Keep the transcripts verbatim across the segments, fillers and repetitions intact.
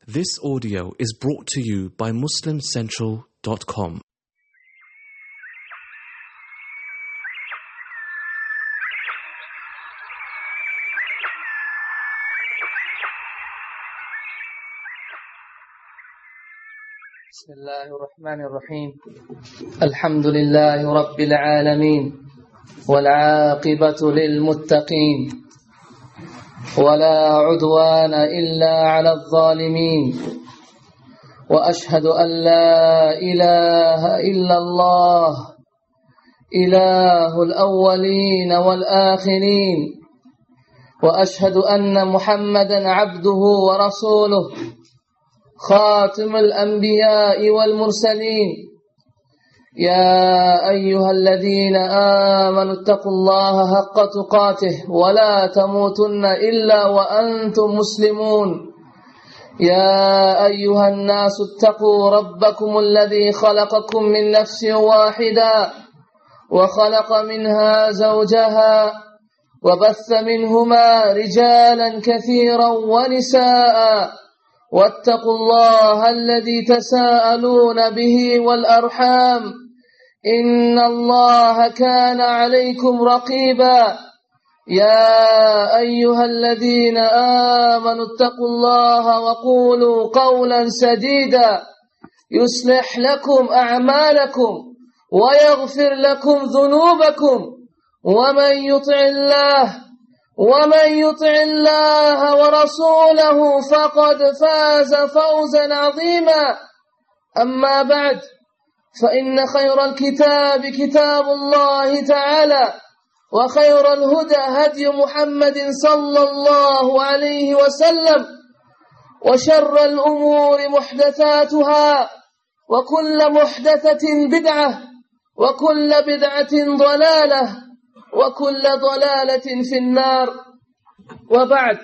This audio is brought to you by Muslim Central dot com. بسم الله الرحمن الرحيم الحمد لله رب العالمين والعاقبة للمتقين ولا عدوان إلا على الظالمين وأشهد أن لا إله إلا الله إله الأولين والآخرين وأشهد أن محمدا عبده ورسوله خاتم الأنبياء والمرسلين يا أيها الذين آمنوا اتقوا الله حق تقاته ولا تموتن إلا وأنتم مسلمون يا أيها الناس اتقوا ربكم الذي خلقكم من نفس واحدة وخلق منها زوجها وبث منهما رجالا كثيرا ونساء واتقوا الله الذي تساءلون به والأرحام إن الله كان عليكم رقيبا يا أيها الذين آمنوا اتقوا الله وقولوا قولا سديدا يصلح لكم أعمالكم ويغفر لكم ذنوبكم ومن يطع الله ومن يطع الله ورسوله فقد فاز فوزا عظيما أما بعد فإن خير الكتاب كتاب الله تعالى وخير الهدى هدي محمد صلى الله عليه وسلم وشر الأمور محدثاتها وكل محدثة بدعة وكل بدعة ضلالة وكل ضلالة في النار وبعد.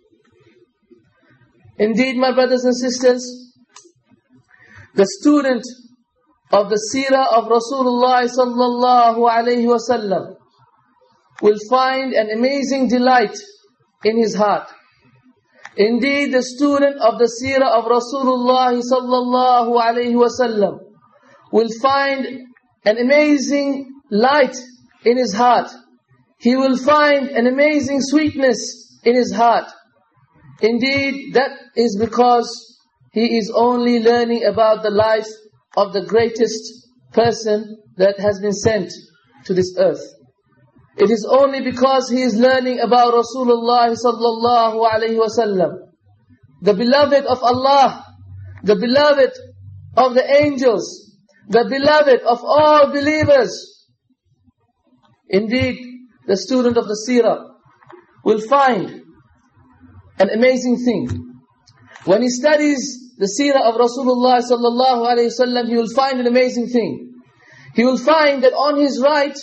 Indeed, my brothers and sisters, the student of the seerah of Rasulullah sallallahu alayhi wa sallam will find an amazing delight in his heart. Indeed, the student of the seerah of Rasulullah sallallahu alayhi wa sallam will find an amazing light in his heart. He will find an amazing sweetness in his heart. Indeed, that is because he is only learning about the life of the greatest person that has been sent to this earth. It is only because he is learning about Rasulullah sallallahu alayhi wa sallam, the beloved of Allah, the beloved of the angels, the beloved of all believers. Indeed, the student of the seerah will find an amazing thing. When he studies the seerah of Rasulullah sallallahu alayhi wa sallam, he will find an amazing thing. He will find that on his right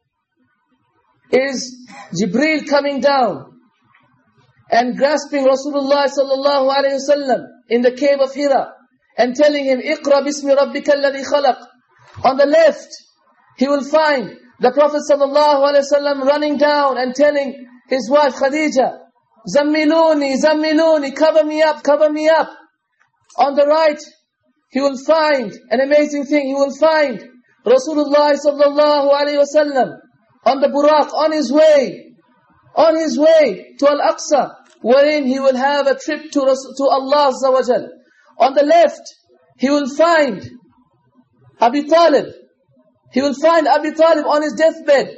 is Jibreel coming down and grasping Rasulullah sallallahu alayhi wa sallam in the cave of Hira and telling him, Iqra bismi rabbika alladhi khalaq. On the left, he will find the Prophet sallallahu alaihi wasallam running down and telling his wife Khadija, Zammiluni, Zammiluni, cover me up, cover me up. On the right, he will find an amazing thing. He will find Rasulullah sallallahu alaihi wasallam on the Buraq, on his way, on his way to Al-Aqsa, wherein he will have a trip to, to Allah Azza wa Jal. On the left, he will find Abi Talib. He will find Abi Talib on his deathbed,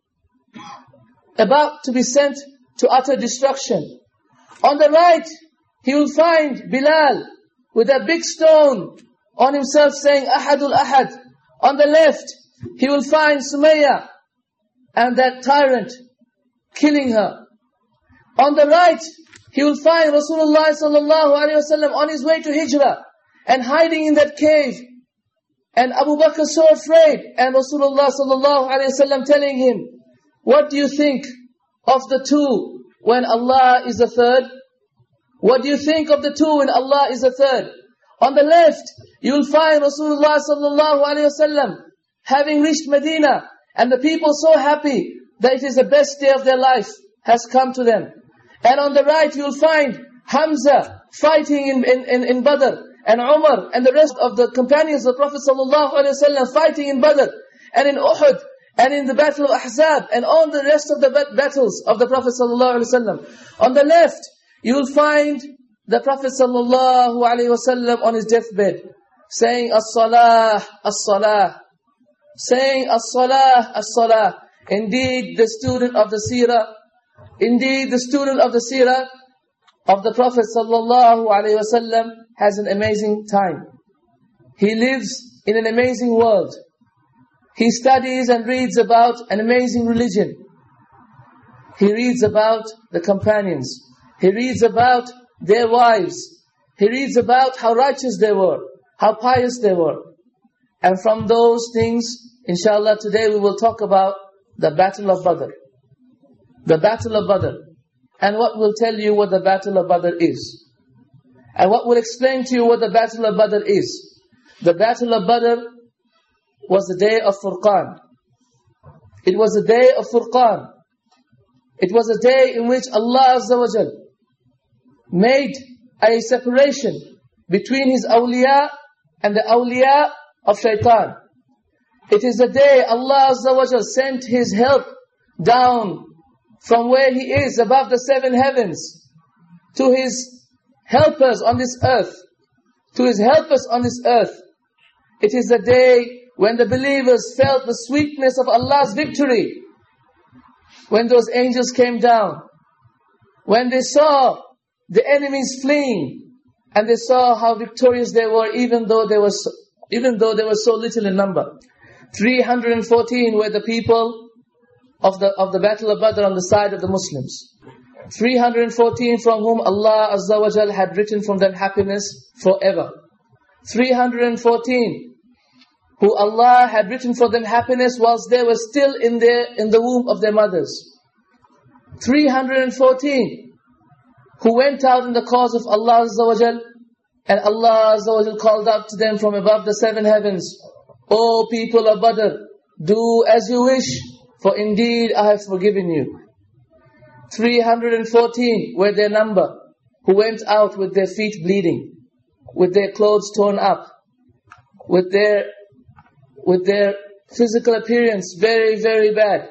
about to be sent to utter destruction. On the right, he will find Bilal with a big stone on himself saying, Ahadul Ahad. On the left, he will find Sumayya and that tyrant killing her. On the right, he will find Rasulullah sallallahu alaihi wasallam on his way to Hijrah and hiding in that cave. And Abu Bakr so afraid, and Rasulullah sallallahu alaihi wasallam telling him, what do you think of the two when Allah is a third? What do you think of the two when Allah is a third? On the left, you will find Rasulullah sallallahu alaihi wasallam having reached Medina, and the people so happy that it is the best day of their life has come to them. And on the right, you will find Hamza fighting in, in, in, in Badr, and Umar and the rest of the companions of the Prophet ﷺ fighting in Badr, and in Uhud, and in the Battle of Ahzab, and all the rest of the battles of the Prophet ﷺ. On the left, you will find the Prophet ﷺ on his deathbed, saying, As-salah, As-salah, saying, As-salah, As-salah. Indeed, the student of the seerah, indeed the student of the seerah of the Prophet ﷺ has an amazing time. He lives in an amazing world. He studies and reads about an amazing religion. He reads about the companions. He reads about their wives. He reads about how righteous they were, how pious they were. And from those things, inshallah, today we will talk about the Battle of Badr. The Battle of Badr. And what will tell you what the Battle of Badr is. And what will explain to you what the Battle of Badr is. The Battle of Badr was the day of Furqan. It was the day of Furqan. It was a day in which Allah Azza wa Jal made a separation between His awliya and the awliya of shaitan. It is the day Allah Azza wa Jal sent His help down from where He is above the seven heavens to His helpers on this earth. To His helpers on this earth. It is the day when the believers felt the sweetness of Allah's victory. When those angels came down. When they saw the enemies fleeing. And they saw how victorious they were, even though they were so, even though they were so little in number. three hundred fourteen were the people of the of the Battle of Badr on the side of the Muslims. three hundred fourteen from whom Allah Azza wa Jal had written from them happiness forever. three hundred fourteen who Allah had written for them happiness whilst they were still in their in the womb of their mothers. three hundred fourteen who went out in the cause of Allah Azza wa Jal, and Allah Azza wa Jal called out to them from above the seven heavens, O people of Badr, do as you wish, for indeed I have forgiven you. three hundred fourteen were their number, who went out with their feet bleeding, with their clothes torn up, with their with their physical appearance very, very bad.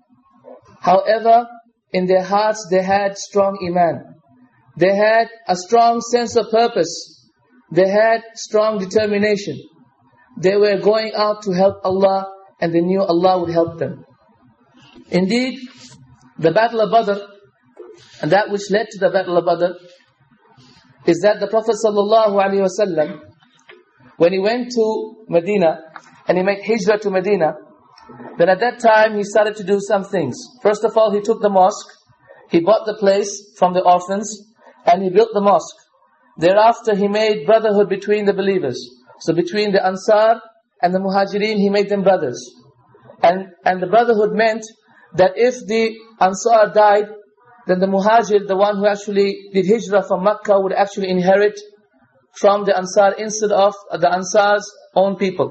However, in their hearts they had strong iman. They had a strong sense of purpose. They had strong determination. They were going out to help Allah, and they knew Allah would help them. Indeed, the Battle of Badr, and that which led to the Battle of Badr, is that the Prophet ﷺ, when he went to Medina, and he made hijrah to Medina, then at that time he started to do some things. First of all, he took the mosque, he bought the place from the orphans, and he built the mosque. Thereafter he made brotherhood between the believers. So between the Ansar and the Muhajirin, he made them brothers. And, and the brotherhood meant that if the Ansar died, then the Muhajir, the one who actually did hijrah from Makkah, would actually inherit from the Ansar instead of the Ansar's own people.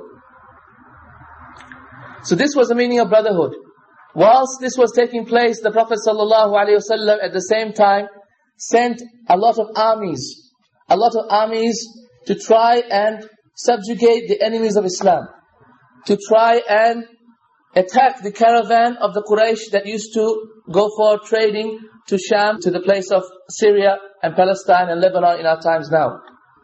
So this was the meaning of brotherhood. Whilst this was taking place, the Prophet ﷺ at the same time sent a lot of armies, a lot of armies to try and subjugate the enemies of Islam, to try and attack the caravan of the Quraysh that used to go for trading to Sham, to the place of Syria and Palestine and Lebanon in our times now.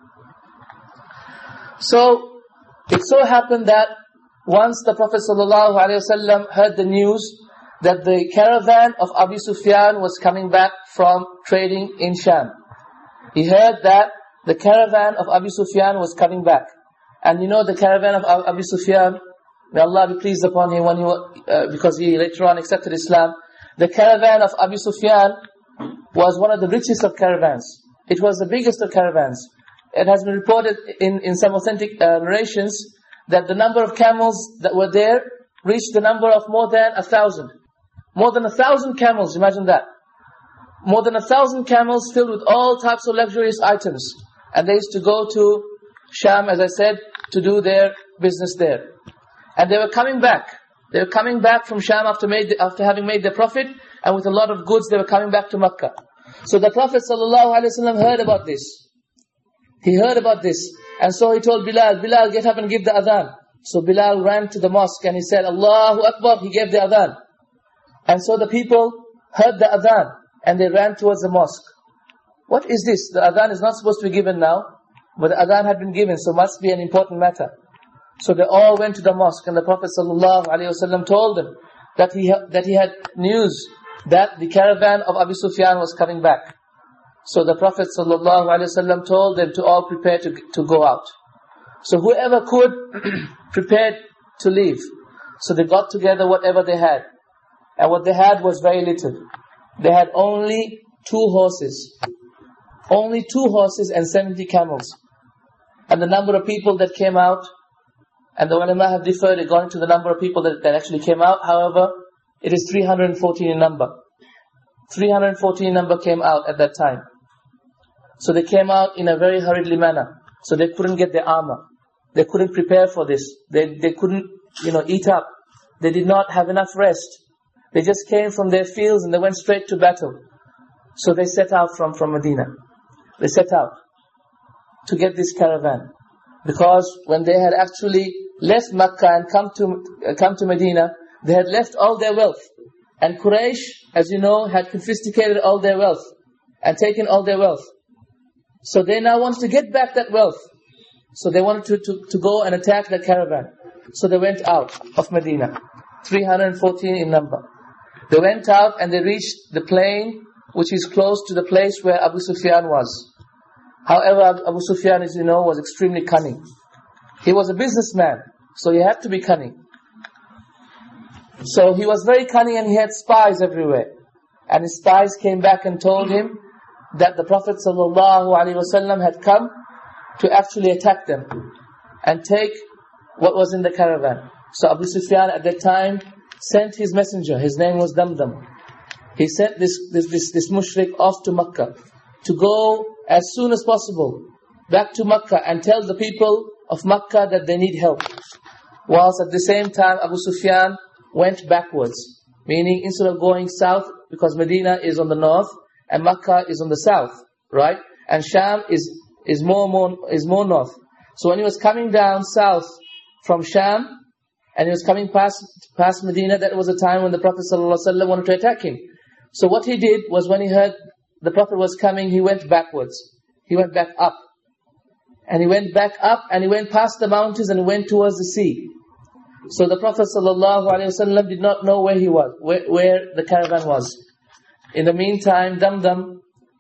So, it so happened that once the Prophet ﷺ heard the news that the caravan of Abu Sufyan was coming back from trading in Sham. He heard that the caravan of Abu Sufyan was coming back. And you know the caravan of Abu Sufyan, may Allah be pleased upon him, when he, uh, because he later on accepted Islam. The caravan of Abu Sufyan was one of the richest of caravans. It was the biggest of caravans. It has been reported in, in some authentic uh, narrations that the number of camels that were there reached the number of more than a thousand. More than a thousand camels, imagine that. More than a thousand camels filled with all types of luxurious items. And they used to go to Sham, as I said, to do their business there. And they were coming back. They were coming back from Sham after, made, after having made their profit, and with a lot of goods they were coming back to Makkah. So the Prophet ﷺ heard about this. He heard about this. And so he told Bilal, Bilal, get up and give the adhan. So Bilal ran to the mosque and he said, Allahu Akbar. He gave the adhan. And so the people heard the adhan and they ran towards the mosque. What is this? The adhan is not supposed to be given now, but the adhan had been given, so must be an important matter. So they all went to the mosque and the Prophet ﷺ told them that he, that he had news that the caravan of Abu Sufyan was coming back. So the Prophet ﷺ told them to all prepare to, to go out. So whoever could, prepared to leave. So they got together whatever they had. And what they had was very little. They had only two horses. Only two horses and seventy camels. And the number of people that came out, and the ulama have differed according to the number of people that, that actually came out. However, it is three hundred fourteen in number. three hundred fourteen in number came out at that time. So they came out in a very hurriedly manner. So they couldn't get their armor. They couldn't prepare for this. They they couldn't, you know, eat up. They did not have enough rest. They just came from their fields and they went straight to battle. So they set out from, from Medina. They set out to get this caravan. Because when they had actually left Makkah and come to uh, come to Medina, they had left all their wealth. And Quraysh, as you know, had confiscated all their wealth and taken all their wealth. So they now wanted to get back that wealth. So they wanted to, to, to go and attack the caravan. So they went out of Medina, three hundred fourteen in number. They went out and they reached the plain which is close to the place where Abu Sufyan was. However, Abu Sufyan, as you know, was extremely cunning. He was a businessman, so he had to be cunning. So he was very cunning and he had spies everywhere. And his spies came back and told him that the Prophet ﷺ had come to actually attack them and take what was in the caravan. So Abu Sufyan at that time sent his messenger. His name was Damdam. He sent this, this, this, this mushrik off to Makkah to go as soon as possible back to Makkah and tell the people of Makkah that they need help. Whilst at the same time Abu Sufyan went backwards, meaning instead of going south, because Medina is on the north and Makkah is on the south, right? And Sham is is more more is more north. So when he was coming down south from Sham and he was coming past past Medina, that was a time when the Prophet ﷺ wanted to attack him. So what he did was, when he heard the Prophet was coming, he went backwards. He went back up. And he went back up and he went past the mountains and went towards the sea. So the Prophet ﷺ did not know where he was, where, where the caravan was. In the meantime, Damdam,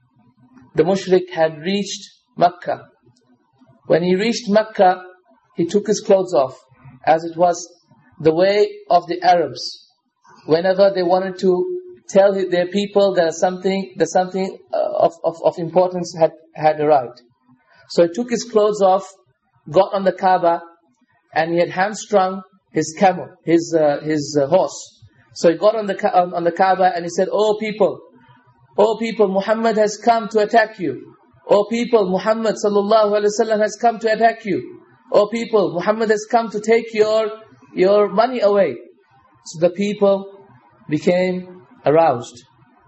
the mushrik, had reached Makkah. When he reached Makkah, he took his clothes off, as it was the way of the Arabs. Whenever they wanted to tell their people that something, that something of, of, of importance had, had arrived. So he took his clothes off, got on the Kaaba, and he had hamstrung his camel, his uh, his uh, horse. So he got on the on, on the Kaaba and he said, "Oh people, oh people, Muhammad has come to attack you. Oh people, Muhammad sallallahu alaihi wasallam has come to attack you. Oh people, Muhammad has come to take your your money away." So the people became aroused.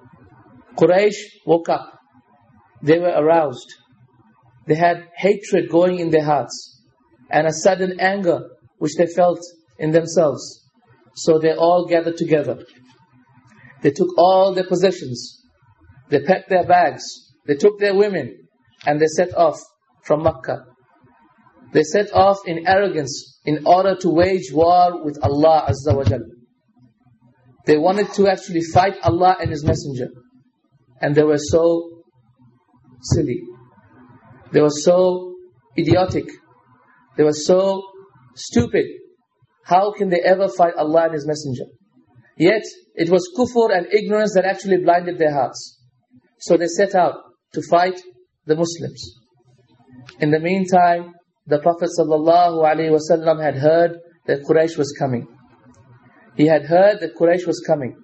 Quraysh woke up. They were aroused. They had hatred going in their hearts and a sudden anger which they felt in themselves. So they all gathered together. They took all their possessions. They packed their bags. They took their women and they set off from Makkah. They set off in arrogance in order to wage war with Allah Azza wa Jalla. They wanted to actually fight Allah and His Messenger. And they were so silly. They were so idiotic. They were so stupid. How can they ever fight Allah and His Messenger? Yet, it was kufr and ignorance that actually blinded their hearts. So they set out to fight the Muslims. In the meantime, the Prophet ﷺ had heard that Quraysh was coming. He had heard that Quraysh was coming.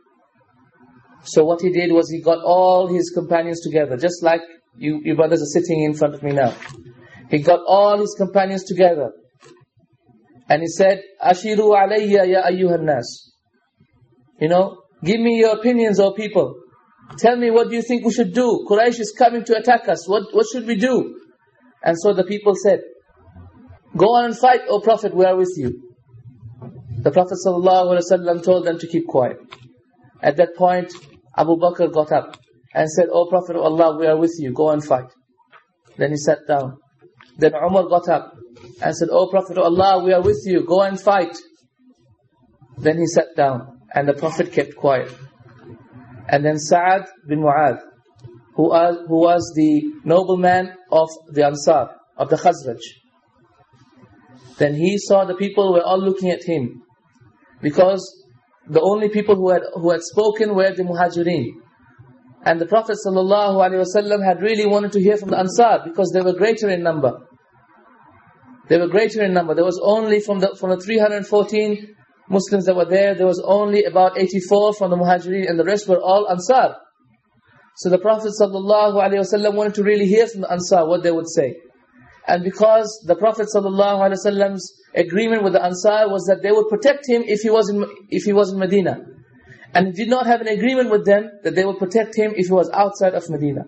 So what he did was he got all his companions together, just like you, you brothers are sitting in front of me now. He got all his companions together. And he said, Ashiru alayya ya ayyuhan nas. You know, give me your opinions, O people. Tell me, what do you think we should do? Quraysh is coming to attack us. What, what should we do? And so the people said, "Go on and fight, O Prophet, we are with you." The Prophet ﷺ told them to keep quiet. At that point, Abu Bakr got up and said, "O Prophet of Allah, we are with you, go and fight." Then he sat down. Then Umar got up and said, "O Prophet of Allah, we are with you, go and fight." Then he sat down and the Prophet kept quiet. And then Sa'ad bin Mu'adh, who was, who was the nobleman of the Ansar, of the Khazraj. Then he saw the people were all looking at him, because the only people who had who had spoken were the Muhajirin. And the Prophet ﷺ had really wanted to hear from the Ansar, because they were greater in number. They were greater in number. There was only from the from the three hundred fourteen Muslims that were there, there was only about eighty-four from the Muhajirin, and the rest were all Ansar. So the Prophet ﷺ wanted to really hear from the Ansar what they would say. And because the Prophet ﷺ's agreement with the Ansar was that they would protect him if he was in if he was in Medina, and he did not have an agreement with them that they would protect him if he was outside of Medina.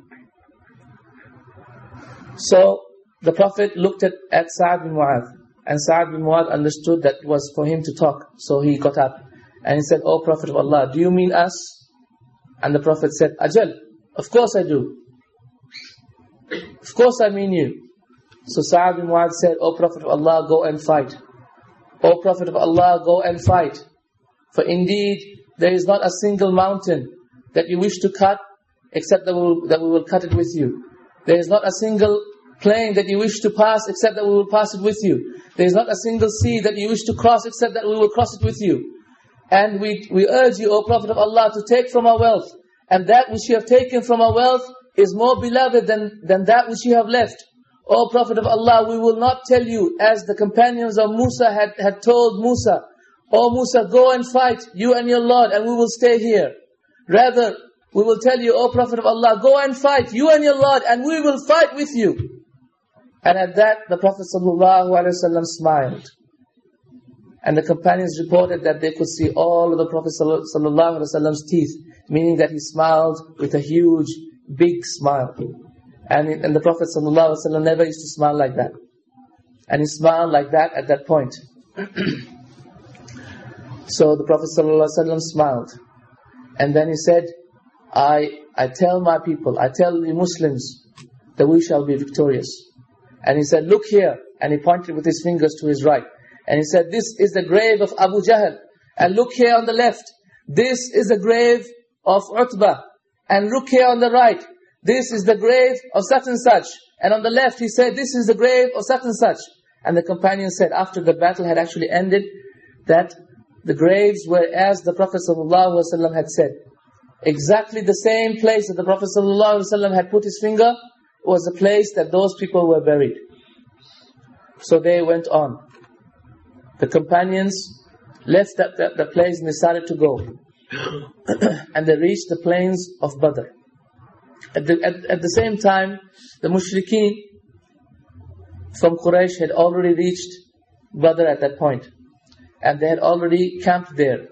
So the Prophet looked at, at Sa'ad bin Mu'adh, and Sa'ad bin Mu'adh understood that it was for him to talk. So he got up and he said, "O Prophet of Allah, do you mean us?" And the Prophet said, "Ajal, of course I do. Of course I mean you." So Sa'ad bin Mu'adh said, "O Prophet of Allah, go and fight. O Prophet of Allah, go and fight. For indeed, there is not a single mountain that you wish to cut, except that we will, that we will cut it with you. There is not a single plain that you wish to pass, except that we will pass it with you. There is not a single sea that you wish to cross, except that we will cross it with you. And we, we urge you, O Prophet of Allah, to take from our wealth. And that which you have taken from our wealth is more beloved than, than that which you have left. O Prophet of Allah, we will not tell you, as the companions of Musa had, had told Musa, O Musa, go and fight, you and your Lord, and we will stay here. Rather, we will tell you, O Prophet of Allah, go and fight, you and your Lord, and we will fight with you." And at that, the Prophet ﷺ smiled. And the companions reported that they could see all of the Prophet ﷺ's teeth, meaning that he smiled with a huge, big smile. And, and the Prophet ﷺ never used to smile like that. And he smiled like that at that point. So the Prophet ﷺ smiled. And then he said, I, I tell my people, I tell the Muslims that we shall be victorious. And he said, "Look here." And he pointed with his fingers to his right. And he said, "This is the grave of Abu Jahl. And look here on the left. This is the grave of Utbah. And look here on the right. This is the grave of such and such." And on the left he said, "This is the grave of such and such." And the companions said, after the battle had actually ended, that the graves were as the Prophet ﷺ had said. Exactly the same place that the Prophet ﷺ had put his finger was the place that those people were buried. So they went on. The companions left that, that, that place and decided to go. And they reached the plains of Badr. At the, at, at the same time, the mushrikeen from Quraysh had already reached Badr at that point. And they had already camped there.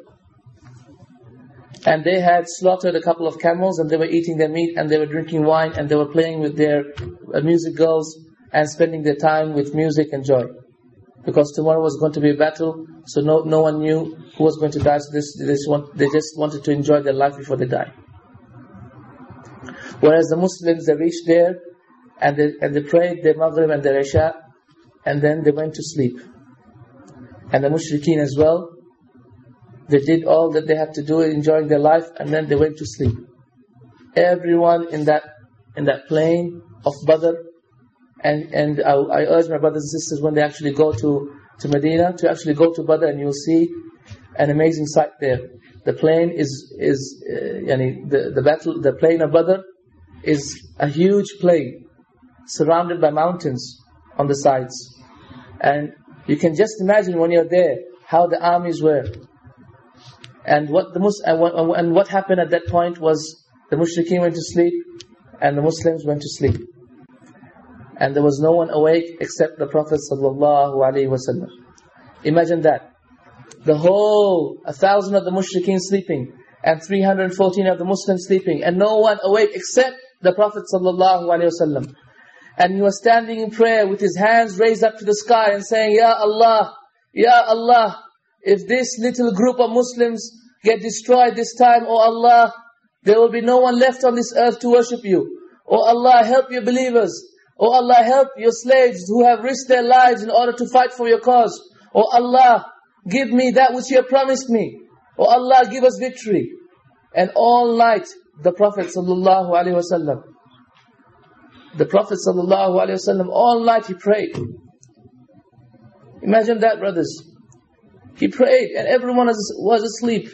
And they had slaughtered a couple of camels, and they were eating their meat, and they were drinking wine, and they were playing with their uh, music girls, and spending their time with music and joy. Because tomorrow was going to be a battle, so no no one knew who was going to die, so this, this want, they just wanted to enjoy their life before they die. Whereas the Muslims, they reached there, and they, and they prayed their Maghrib and their Isha, and then they went to sleep. And the mushrikeen as well, they did all that they had to do, enjoying their life, and then they went to sleep. Everyone in that in that plain of Badr, and and I, I urge my brothers and sisters, when they actually go to, to Medina, to actually go to Badr, and you'll see an amazing sight there. The plain is is uh, yani the the battle the plain of Badr is a huge plain surrounded by mountains on the sides, and you can just imagine when you're there how the armies were. And what the Mus and what, and what happened at that point was the mushrikeen went to sleep, and the Muslims went to sleep, and there was no one awake except the Prophet sallallahu alaihi wasallam. Imagine that, the whole a thousand of the mushrikeen sleeping, and three hundred fourteen of the Muslims sleeping, and no one awake except the Prophet sallallahu alaihi wasallam. And he was standing in prayer with his hands raised up to the sky and saying, Ya Allah, Ya Allah, if this little group of Muslims get destroyed this time, O Allah, there will be no one left on this earth to worship you. O Allah, help your believers. O Allah, help your slaves who have risked their lives in order to fight for your cause. O Allah, give me that which you have promised me. O Allah, give us victory. And all night, the Prophet sallallahu alaihi wasallam, the Prophet sallallahu alaihi wasallam, all night he prayed. Imagine that, brothers. He prayed and everyone was asleep.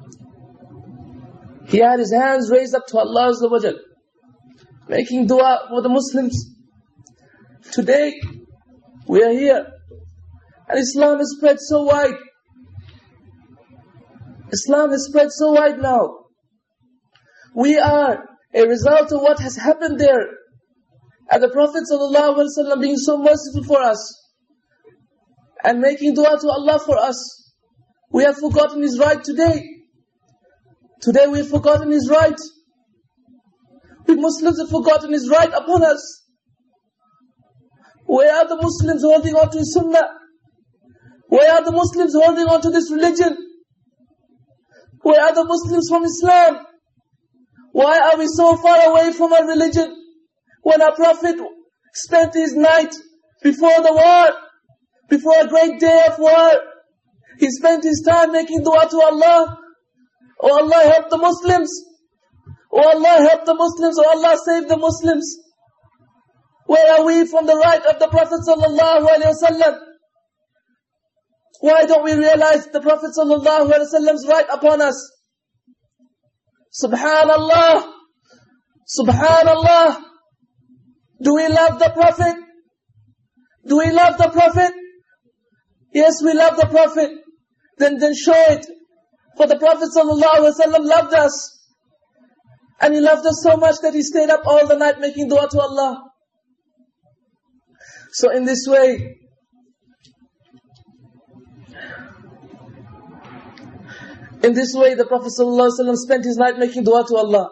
He had his hands raised up to Allah Azza wa Jal, making dua for the Muslims. Today, we are here. And Islam has spread so wide. Islam has spread so wide now. We are a result of what has happened there. And the Prophet ﷺ being so merciful for us and making dua to Allah for us. We have forgotten His right today. Today we have forgotten His right. We Muslims have forgotten His right upon us. Where are the Muslims holding on to His sunnah? Where are the Muslims holding on to this religion? Where are the Muslims from Islam? Why are we so far away from our religion? When our Prophet spent his night before the war, before a great day of war, he spent his time making dua to Allah. Oh Allah, help the Muslims. Oh Allah, help the Muslims. Oh Allah, save the Muslims. Where are we from the right of the Prophet sallallahu alaihi wasallam? Why don't we realize the Prophet sallallahu alaihi wasallam's right upon us? Subhanallah, Subhanallah. Do we love the Prophet? Do we love the Prophet? Yes, we love the Prophet. Then, then show it. For the Prophet sallallahu alaihi wasallam loved us. And he loved us so much that he stayed up all the night making dua to Allah. So in this way, in this way the Prophet sallallahu alaihi wasallam spent his night making dua to Allah.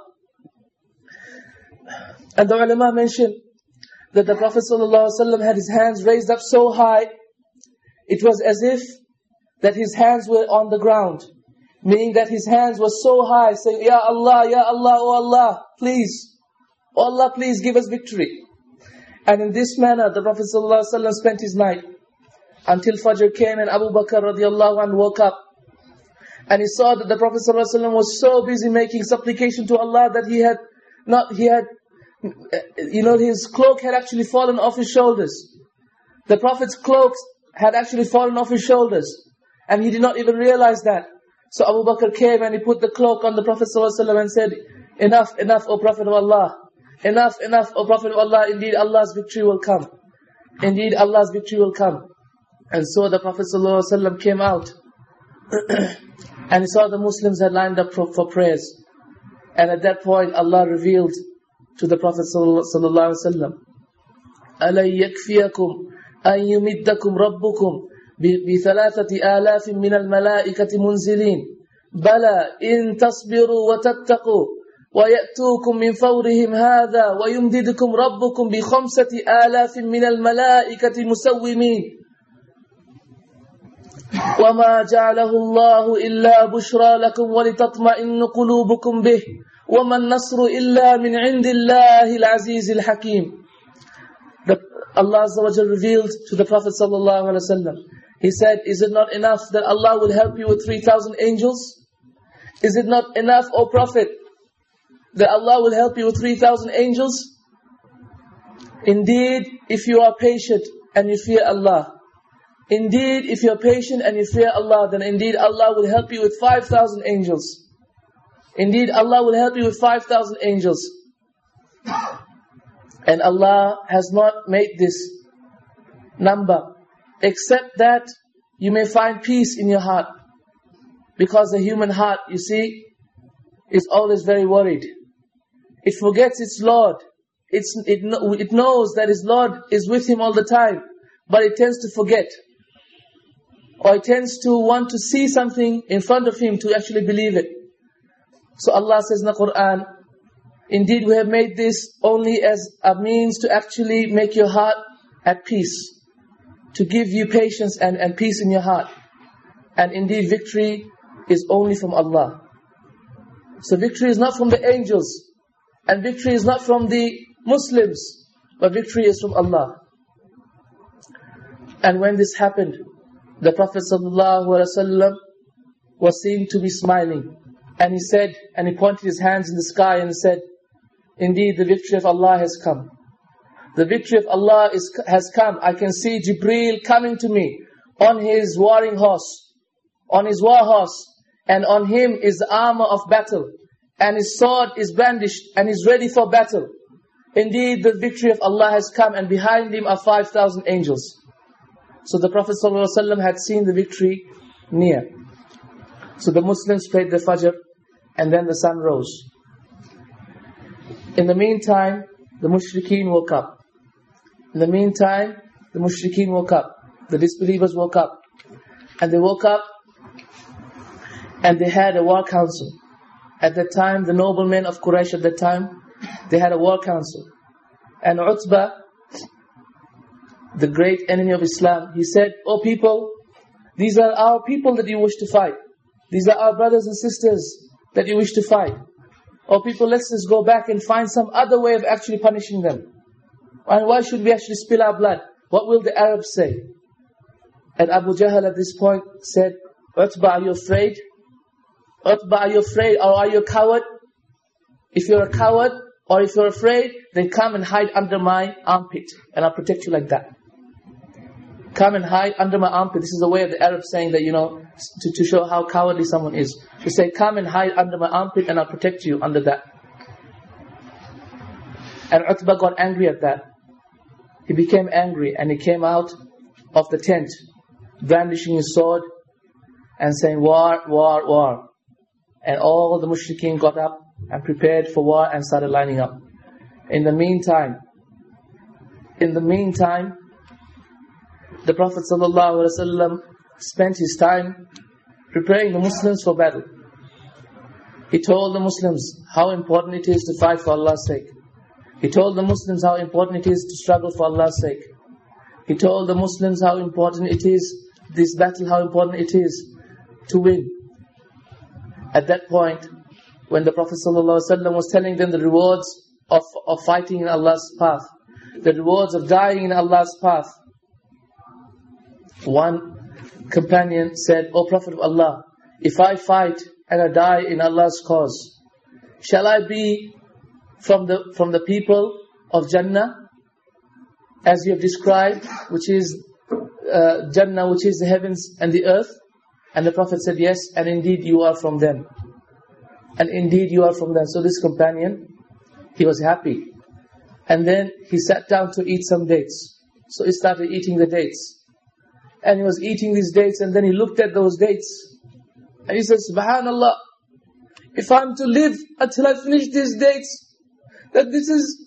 And the ulama mentioned that the Prophet sallallahu alaihi wasallam had his hands raised up so high, it was as if that his hands were on the ground. Meaning that his hands were so high, saying, Ya Allah, Ya Allah, oh Allah, please. Oh Allah, please give us victory. And in this manner, the Prophet ﷺ spent his night until Fajr came and Abu Bakr radiallahu anhu woke up. And he saw that the Prophet ﷺ was so busy making supplication to Allah that he had not, he had, you know, his cloak had actually fallen off his shoulders. The Prophet's cloak had actually fallen off his shoulders. And he did not even realize that. So Abu Bakr came and he put the cloak on the Prophet ﷺ and said, Enough, enough, O Prophet of Allah. Enough, enough, O Prophet of Allah. Indeed, Allah's victory will come. Indeed, Allah's victory will come. And so the Prophet ﷺ came out. And he saw the Muslims had lined up for, for prayers. And at that point, Allah revealed to the Prophet ﷺ, أَلَيْ يَكْفِيَكُمْ أَن يُمِدَّكُمْ رَبُّكُمْ بثلاثة آلاف من الملائكة منزلين بلى إن تصبروا وتتقوا ويأتوكم من فورهم هذا ويمددكم ربكم بخمسة آلاف من الملائكة مسومين وما جعله الله إلا بشرى لكم ولتطمئن قلوبكم به وما النصر إلا من عند الله العزيز الحكيم. Allah Azza wa Jal revealed to the Prophet sallallahu alaihi wasallam. He said, is it not enough that Allah will help you with three thousand angels? Is it not enough, O Prophet, that Allah will help you with three thousand angels? Indeed, if you are patient and you fear Allah, indeed, if you are patient and you fear Allah, then indeed Allah will help you with five thousand angels. Indeed, Allah will help you with five thousand angels. And Allah has not made this number, except that you may find peace in your heart. Because the human heart, you see, is always very worried. It forgets its Lord. It's, it, it knows that its Lord is with him all the time. But it tends to forget. Or it tends to want to see something in front of him to actually believe it. So Allah says in the Quran, Indeed, we have made this only as a means to actually make your heart at peace, to give you patience and, and peace in your heart. And indeed, victory is only from Allah. So victory is not from the angels, and victory is not from the Muslims, but victory is from Allah. And when this happened, the Prophet ﷺ was seen to be smiling. And he said, and he pointed his hands in the sky and said, indeed, the victory of Allah has come. The victory of Allah is, has come. I can see Jibreel coming to me on his warring horse, on his war horse, and on him is the armor of battle, and his sword is brandished, and is ready for battle. Indeed, the victory of Allah has come, and behind him are five thousand angels. So the Prophet ﷺ had seen the victory near. So the Muslims prayed the Fajr, and then the sun rose. In the meantime, the Mushrikeen woke up. In the meantime, the Mushrikeen woke up. The disbelievers woke up. And they woke up, and they had a war council. At that time, the noblemen of Quraysh at that time, they had a war council. And Utbah, the great enemy of Islam, he said, "O people, these are our people that you wish to fight. These are our brothers and sisters that you wish to fight. O people, let's just go back and find some other way of actually punishing them. And why should we actually spill our blood? What will the Arabs say?" And Abu Jahl at this point said, "Utbah, are you afraid? Utbah, are you afraid, or are you a coward? If you're a coward, or if you're afraid, then come and hide under my armpit, and I'll protect you like that. Come and hide under my armpit." This is the way of the Arabs saying that, you know, to, to show how cowardly someone is. To say, "Come and hide under my armpit, and I'll protect you under that." And Utbah got angry at that. He became angry, and he came out of the tent, brandishing his sword, and saying, "War, war, war." And all the mushrikeen got up and prepared for war and started lining up. In the meantime, in the meantime, the Prophet ﷺ spent his time preparing the Muslims for battle. He told the Muslims how important it is to fight for Allah's sake. He told the Muslims how important it is to struggle for Allah's sake. He told the Muslims how important it is, this battle, how important it is to win. At that point, when the Prophet ﷺ was telling them the rewards of, of fighting in Allah's path, the rewards of dying in Allah's path, one companion said, "O Prophet of Allah, if I fight and I die in Allah's cause, shall I be from the from the people of Jannah, as you have described, which is uh, Jannah, which is the heavens and the earth?" And the Prophet said, "Yes, and indeed you are from them. And indeed you are from them." So this companion, he was happy. And then he sat down to eat some dates. So he started eating the dates. And he was eating these dates, and then he looked at those dates. And he said, "Subhanallah, if I'm to live until I finish these dates, that this is,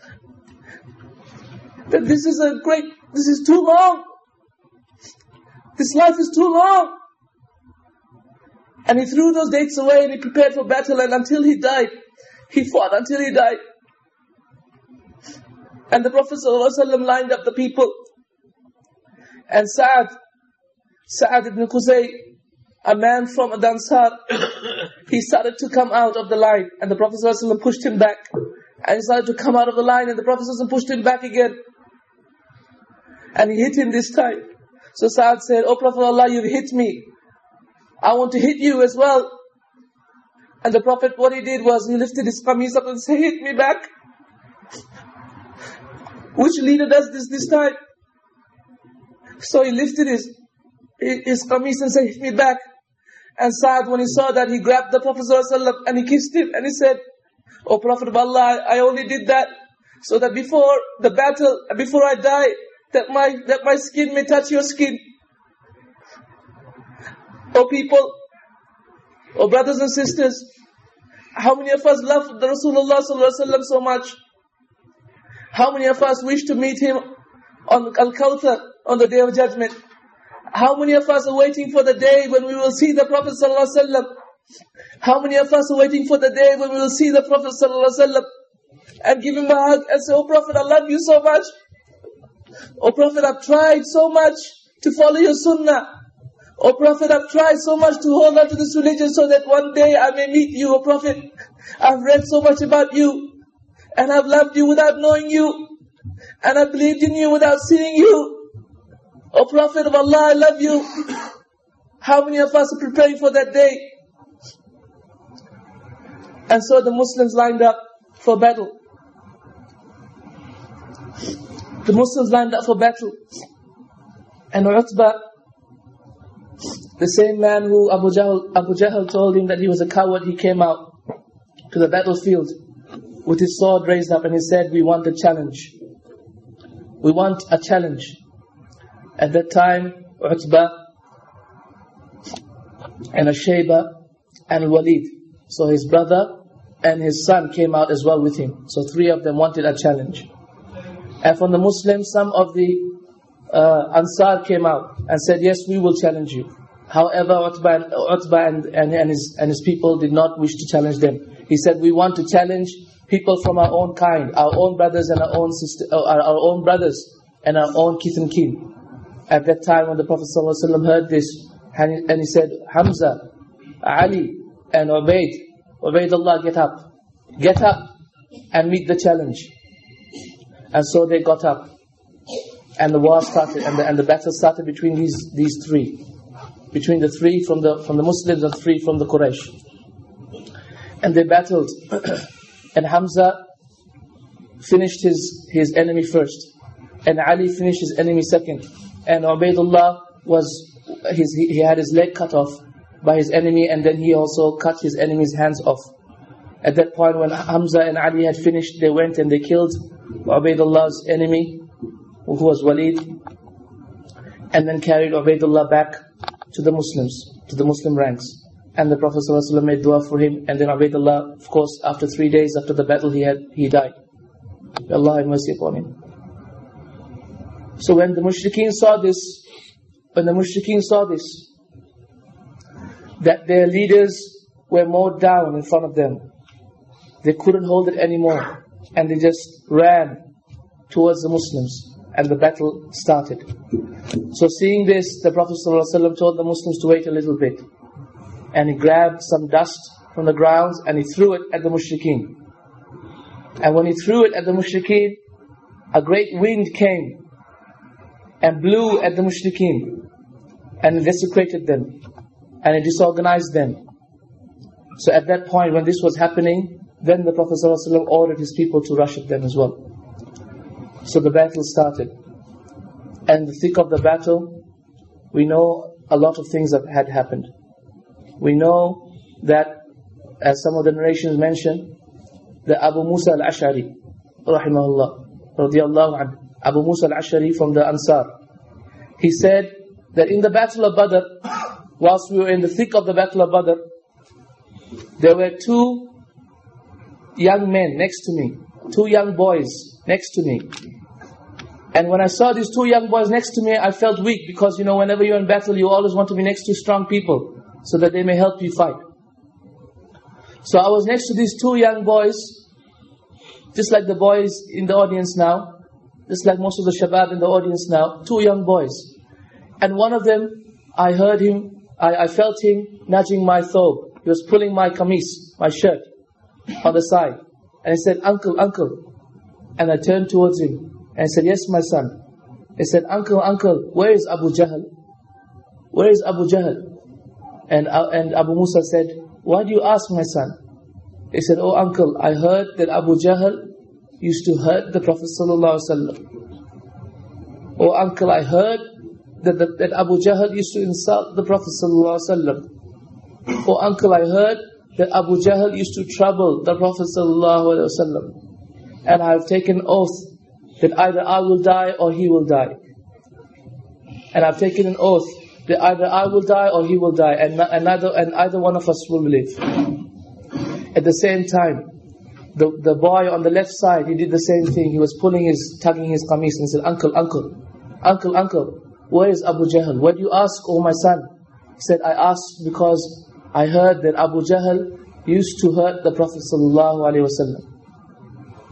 that this is a great, this is too long. This life is too long." And he threw those dates away and he prepared for battle, and until he died, he fought until he died. And the Prophet ﷺ lined up the people. And Sa'ad, Sa'ad ibn Qusay, a man from Ansar, he started to come out of the line, and the Prophet ﷺ pushed him back. And he started to come out of the line, and the Prophet ﷺ pushed him back again. And he hit him this time. So Sa'ad said, "O Prophet of Allah, you've hit me. I want to hit you as well." And the Prophet, what he did was, he lifted his qameez up and said, "Hit me back." Which leader does this this time? So he lifted his, his qameez and said, "Hit me back." And Sa'ad, when he saw that, he grabbed the Prophet ﷺ and he kissed him and he said, "O Prophet of Allah, I only did that so that before the battle, before I die, that my, that my skin may touch your skin." O people, O brothers and sisters, how many of us love the Rasulullah sallallahu alaihi wasallam so much? How many of us wish to meet him on Al-Kawthar, on the Day of Judgment? How many of us are waiting for the day when we will see the Prophet sallallahu alaihi wasallam? How many of us are waiting for the day when we will see the Prophet sallallahu alaihi wasallam? and give him a hug and say, "Oh Prophet, I love you so much. Oh Prophet, I've tried so much to follow your sunnah. Oh Prophet, I've tried so much to hold on to this religion so that one day I may meet you. Oh Prophet, I've read so much about you, and I've loved you without knowing you, and I believed in you without seeing you. Oh Prophet of Allah, I love you." How many of us are preparing for that day? And so the Muslims lined up for battle. The Muslims lined up for battle. And Utbah, the same man who Abu Jahl, Abu Jahl told him that he was a coward, he came out to the battlefield with his sword raised up and he said, "We want a challenge. We want a challenge." At that time, Utbah and Shayba and Walid, so his brother and his son came out as well with him. So three of them wanted a challenge. And from the Muslims, some of the uh, Ansar came out and said, "Yes, we will challenge you." However, Utbah, and, Utbah and, and, and, his, and his people did not wish to challenge them. He said, "We want to challenge people from our own kind, our own brothers and our own sister, our, our own brothers and our own kith and kin." At that time, when the Prophet ﷺ heard this, and he, and he said, "Hamza, Ali, and Ubayd, Ubaydullah, get up, get up and meet the challenge." And so they got up, and the war started, and the, and the battle started between these these three, between the three from the from the Muslims and three from the Quraysh. And they battled, and Hamza finished his his enemy first, and Ali finished his enemy second, and Ubaydullah was his he, he had his leg cut off by his enemy, and then he also cut his enemy's hands off. At that point, when Hamza and Ali had finished, they went and they killed Ubaydullah's enemy, who was Walid, and then carried Ubaydullah back to the Muslims, to the Muslim ranks. And the Prophet ﷺ made dua for him, and then Ubaydullah, of course, after three days after the battle, he had he died. May Allah have mercy upon him. So when the mushrikeen saw this, when the mushrikeen saw this, that their leaders were mowed down in front of them, they couldn't hold it anymore, and they just ran towards the Muslims, and the battle started. So seeing this, the Prophet ﷺ told the Muslims to wait a little bit, and he grabbed some dust from the ground and he threw it at the mushrikeen. And when he threw it at the mushrikeen, a great wind came and blew at the mushrikeen, and it desecrated them, and it disorganized them. So at that point, when this was happening, then the Prophet ﷺ ordered his people to rush at them as well. So the battle started. And in the thick of the battle, we know a lot of things that had happened. We know that, as some of the narrations mention, that Abu Musa al-Ash'ari, rahimahullah, radiyallahu anhu, Abu Musa al-Ash'ari from the Ansar, he said that in the battle of Badr, whilst we were in the thick of the battle of Badr, there were two young men next to me, two young boys next to me. And when I saw these two young boys next to me, I felt weak, because you know, whenever you're in battle, you always want to be next to strong people, so that they may help you fight. So I was next to these two young boys, just like the boys in the audience now, just like most of the shabab in the audience now, two young boys. And one of them, I heard him, I, I felt him nudging my thobe. He was pulling my kameez, my shirt, on the side. And he said, "Uncle, uncle." And I turned towards him and I said, "Yes, my son." He said, "Uncle, uncle, where is Abu Jahl? Where is Abu Jahl?" And, uh, and Abu Musa said, "Why do you ask, my son?" He said, "Oh uncle, I heard that Abu Jahl used to hurt the Prophet ﷺ. Oh uncle, I heard that, that, that Abu Jahl used to insult the Prophet ﷺ. Oh uncle, I heard that Abu Jahl used to trouble the Prophet ﷺ. And I have taken oath that either I will die or he will die. And I've taken an oath that either I will die or he will die, and, and, neither, and either one of us will live." At the same time, the, the boy on the left side, he did the same thing. He was pulling his, tugging his kameez and said, "Uncle, uncle, uncle, uncle, where is Abu Jahl? Why do you ask, oh my son?" He said, "I asked because I heard that Abu Jahl used to hurt the Prophet ﷺ."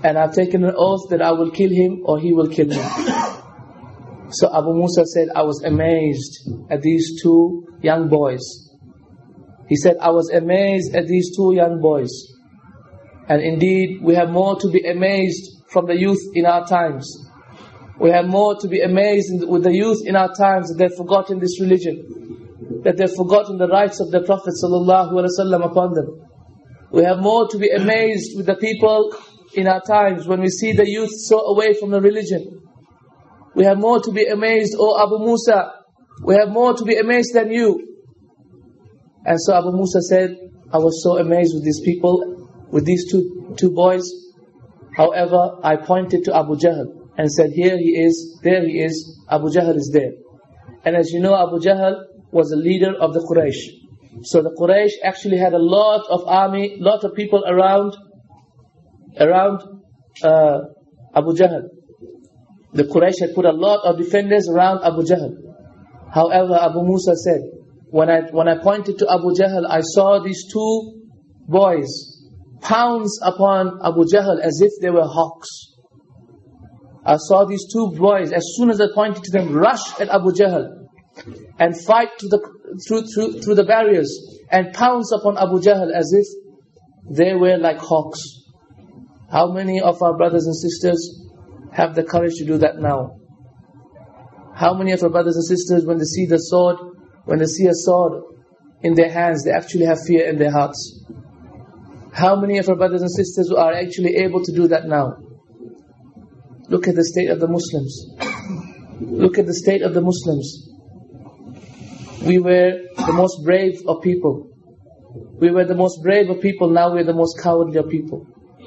and I've taken an oath that I will kill him or he will kill me. So Abu Musa said, I was amazed at these two young boys. He said, I was amazed at these two young boys. And indeed, we have more to be amazed from the youth in our times. We have more to be amazed with the youth in our times that they've forgotten this religion, that they've forgotten the rights of the Prophet ﷺ upon them. We have more to be amazed with the people in our times when we see the youth so away from the religion. We have more to be amazed, O Abu Musa, we have more to be amazed than you. And so Abu Musa said, I was so amazed with these people, with these two, two boys. However, I pointed to Abu Jahl and said, here he is, there he is, Abu Jahl is there. And as you know, Abu Jahl was a leader of the Quraysh. So the Quraysh actually had a lot of army, lot of people around, around uh, Abu Jahl. The Quraysh had put a lot of defenders around Abu Jahl. However, Abu Musa said, when I, when I pointed to Abu Jahl, I saw these two boys pounce upon Abu Jahl as if they were hawks. I saw these two boys, as soon as I pointed to them, rush at Abu Jahl and fight to the, through, through, through the barriers and pounce upon Abu Jahl as if they were like hawks. How many of our brothers and sisters have the courage to do that now? How many of our brothers and sisters, when they see the sword, when they see a sword in their hands, they actually have fear in their hearts? How many of our brothers and sisters are actually able to do that now? Look at the state of the Muslims. Look at the state of the Muslims. We were the most brave of people. We were the most brave of people, now we're the most cowardly of people.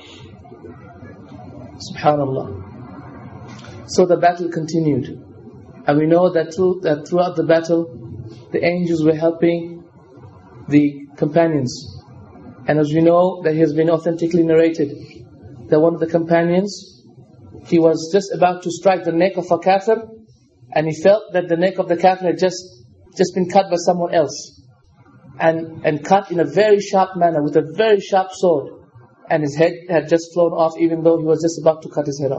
Subhanallah. So the battle continued. And we know that, through, that throughout the battle, the angels were helping the companions. And as we know, that has been authentically narrated, that one of the companions, he was just about to strike the neck of a kafir, and he felt that the neck of the kafir had just, just been cut by someone else. And, and cut in a very sharp manner, with a very sharp sword. And his head had just flown off, even though he was just about to cut his head off.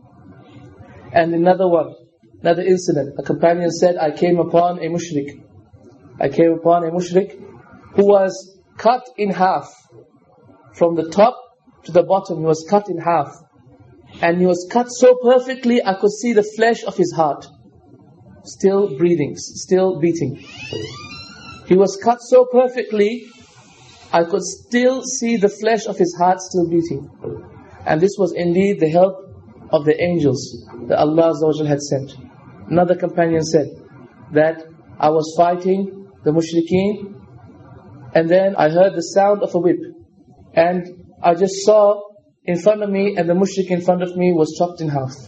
And another one, another incident, a companion said, I came upon a mushrik. I came upon a mushrik who was cut in half. From the top to the bottom, he was cut in half. And he was cut so perfectly, I could see the flesh of his heart still breathing, still beating. He was cut so perfectly, I could still see the flesh of his heart still beating. And this was indeed the help of the angels that Allah Azza wa Jal had sent. Another companion said that I was fighting the mushrikeen, and then I heard the sound of a whip, and I just saw in front of me, and the mushrik in front of me was chopped in half.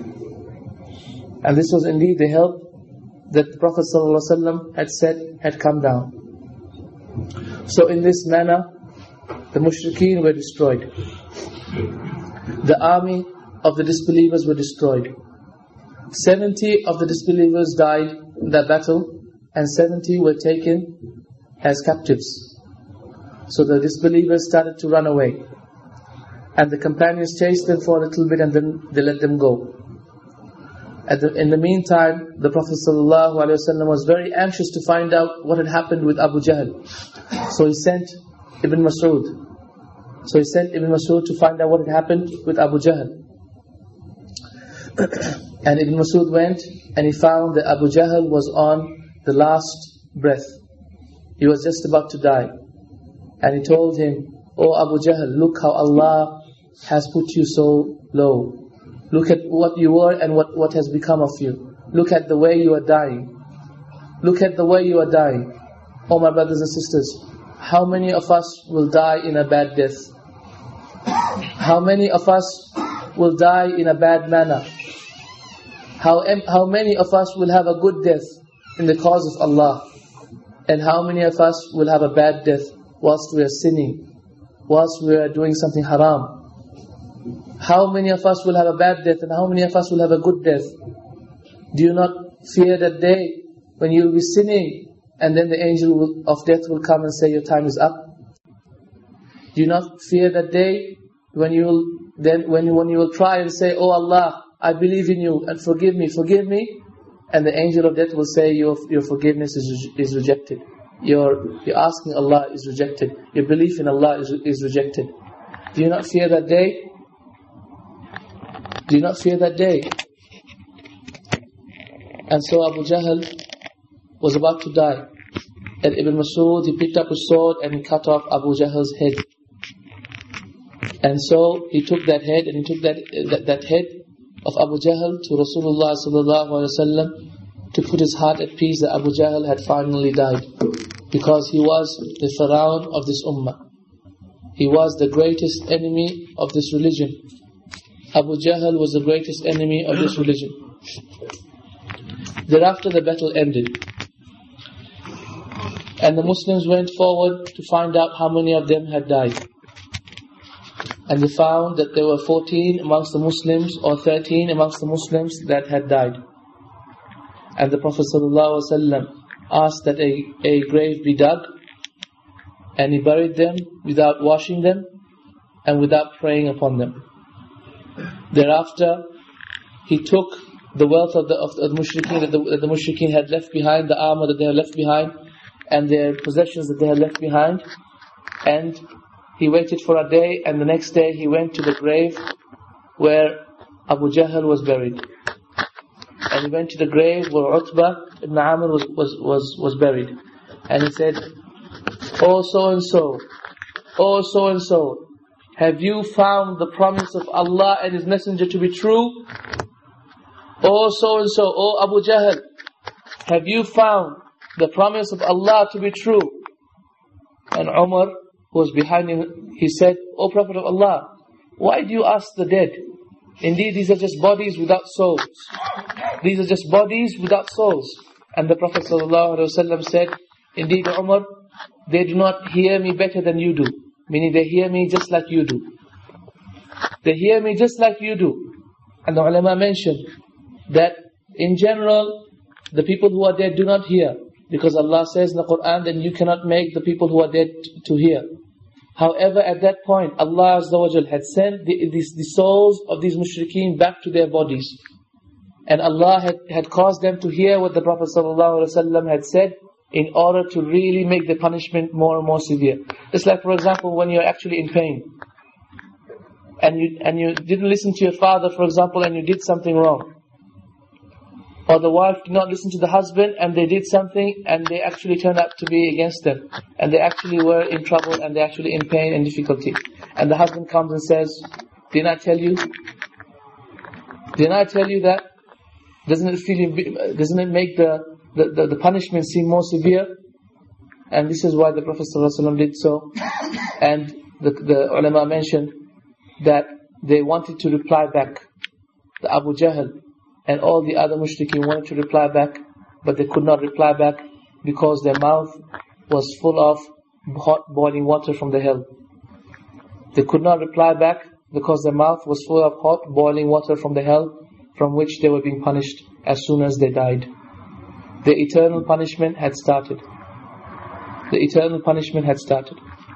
And this was indeed the help that the Prophet ﷺ had said had come down. So in this manner, the mushrikeen were destroyed. The army of the disbelievers were destroyed. Seventy of the disbelievers died in that battle, and seventy were taken as captives. So the disbelievers started to run away. And the companions chased them for a little bit, and then they let them go. At the, in the meantime, the Prophet ﷺ was very anxious to find out what had happened with Abu Jahl. So he sent Ibn Mas'ud. So he sent Ibn Mas'ud to find out what had happened with Abu Jahl. And Ibn Mas'ud went, and he found that Abu Jahl was on the last breath. He was just about to die. And he told him, "Oh Abu Jahl, look how Allah has put you so low. Look at what you were and what, what has become of you. Look at the way you are dying. Look at the way you are dying." Oh my brothers and sisters, how many of us will die in a bad death? How many of us will die in a bad manner? How, how many of us will have a good death in the cause of Allah? And how many of us will have a bad death whilst we are sinning, whilst we are doing something haram? How many of us will have a bad death, and how many of us will have a good death? Do you not fear that day when you will be sinning, and then the angel will, of death will come and say your time is up? Do you not fear that day when you will then when, when you will try and say, "Oh Allah, I believe in you and forgive me, forgive me," and the angel of death will say, your, your forgiveness is, is rejected. Your, your asking Allah is rejected. Your belief in Allah is, is rejected. Do you not fear that day? Do you not fear that day? And so Abu Jahl was about to die. And Ibn Mas'ud, he picked up his sword and he cut off Abu Jahl's head. And so he took that head and he took that that, that head of Abu Jahl to Rasulullah sallallahu alaihi wasallam to put his heart at peace that Abu Jahl had finally died, because he was the Pharaoh of this ummah. He was the greatest enemy of this religion. Abu Jahl was the greatest enemy of this religion. Thereafter the battle ended. And the Muslims went forward to find out how many of them had died. And they found that there were fourteen amongst the Muslims, or thirteen amongst the Muslims that had died. And the Prophet ﷺ asked that a, a grave be dug, and he buried them without washing them and without praying upon them. Thereafter, he took the wealth of the, of the mushrikeen that the, that the mushrikeen had left behind, the armor that they had left behind, and their possessions that they had left behind, and he waited for a day, and the next day he went to the grave where Abu Jahl was buried. And he went to the grave where Utbah ibn Amr was, was, was, was buried. And he said, "Oh so and so, oh so and so, have you found the promise of Allah and His Messenger to be true? Oh so and so, oh Abu Jahl, have you found the promise of Allah to be true?" And Umar, who was behind him, he said, "O Prophet of Allah, why do you ask the dead? Indeed, these are just bodies without souls. These are just bodies without souls." And the Prophet ﷺ said, "Indeed, Umar, they do not hear me better than you do." Meaning they hear me just like you do. They hear me just like you do. And the ulama mentioned that in general, the people who are dead do not hear. Because Allah says in the Quran that you cannot make the people who are dead to hear. However, at that point, Allah Azza wa Jal had sent the, the, the souls of these mushrikeen back to their bodies. And Allah had, had caused them to hear what the Prophet ﷺ had said, in order to really make the punishment more and more severe. It's like, for example, when you're actually in pain, and you and you didn't listen to your father, for example, and you did something wrong. Or the wife did not listen to the husband, and they did something, and they actually turned out to be against them. And they actually were in trouble, and they're actually in pain and difficulty. And the husband comes and says, "Didn't I tell you? Didn't I tell you that? Doesn't it feel you, doesn't it make the The, the, the punishment seemed more severe?" And this is why the Prophet ﷺ did so. And the, the ulama mentioned that they wanted to reply back. The Abu Jahl and all the other mushrikeen wanted to reply back, but they could not reply back because their mouth was full of hot boiling water from the hell. They could not reply back because their mouth was full of hot boiling water from the hell, from which they were being punished as soon as they died. The eternal punishment had started. The eternal punishment had started.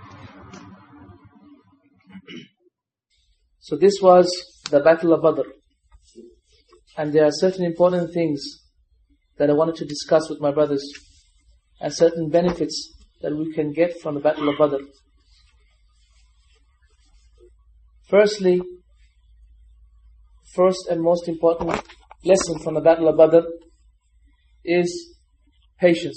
So this was the Battle of Badr. And there are certain important things that I wanted to discuss with my brothers, and certain benefits that we can get from the Battle of Badr. Firstly, first and most important lesson from the Battle of Badr is patience.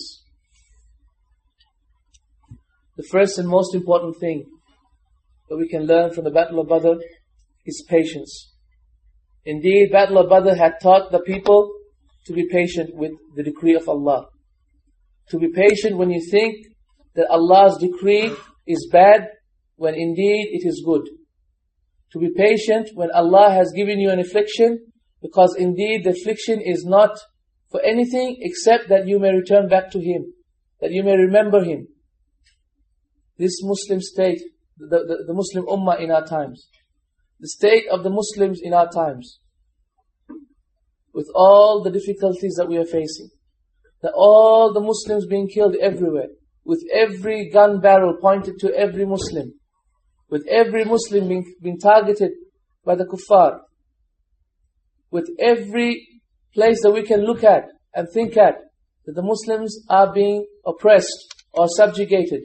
The first and most important thing that we can learn from the Battle of Badr is patience. Indeed, Battle of Badr had taught the people to be patient with the decree of Allah. To be patient when you think that Allah's decree is bad, when indeed it is good. To be patient when Allah has given you an affliction, because indeed the affliction is not for anything except that you may return back to Him, that you may remember Him. This Muslim state, the, the, the Muslim Ummah in our times, the state of the Muslims in our times, with all the difficulties that we are facing, that all the Muslims being killed everywhere, with every gun barrel pointed to every Muslim, with every Muslim being, being targeted by the kuffar. With every place that we can look at and think at, that the Muslims are being oppressed or subjugated.